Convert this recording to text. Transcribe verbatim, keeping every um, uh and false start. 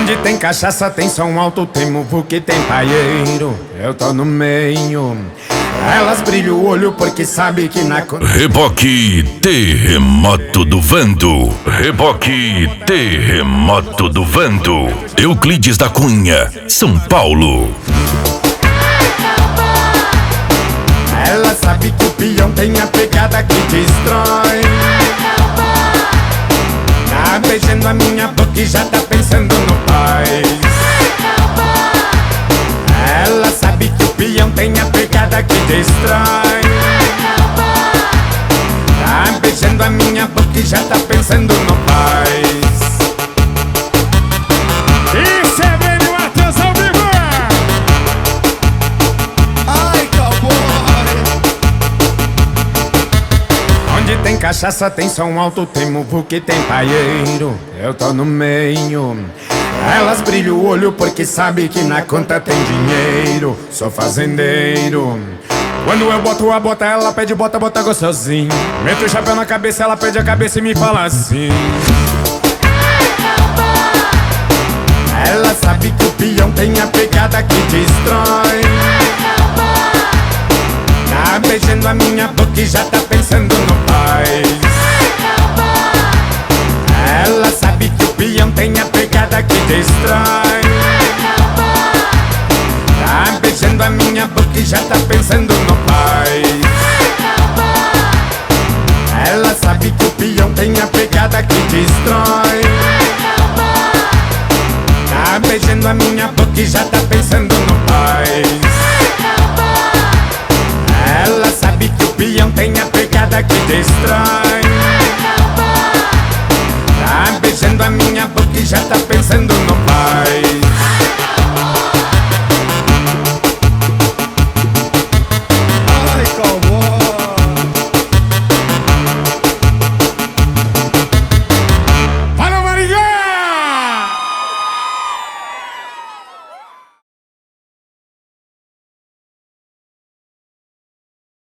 Onde tem cachaça tem som alto, tem muvu que tem paieiro. Eu tô no meio. Elas brilham o olho porque sabe que na... Reboque Terremoto do Vento. Reboque Terremoto do Vento. Euclides da Cunha, São Paulo. Ela sabe que o peão tem a pegada que destrói. Tá beijando a minha boca e já tá pensando no pai. Ela sabe que o peão tem a pegada que destrói. Tá beijando a minha boca e já tá pensando no pai. Isso é bem no Matheus ao vivo. Ai, cowboy. Onde tem cachaça tem som alto, tem muvu que tem paieiro. Eu tô no meio. Elas brilham o olho porque sabe que na conta tem dinheiro. Sou fazendeiro. Quando eu boto a bota, ela pede bota, bota gostosinho. Meto o chapéu na cabeça, ela pede a cabeça e me fala assim. Ela sabe que o peão tem a pegada que destrói. Tá beijando a minha boca e já tá pensando no pai. Ela sabe que o peão tem a pegada que destrói. Tá beijando a minha boca e já tá pensando no pai. Ela sabe que o peão tem a pegada que destrói. Tá beijando a minha boca e já tá pensando no pai. Ela sabe que o peão tem a pegada que destrói. Tá beijando a minha boca e já tá pensando no pai.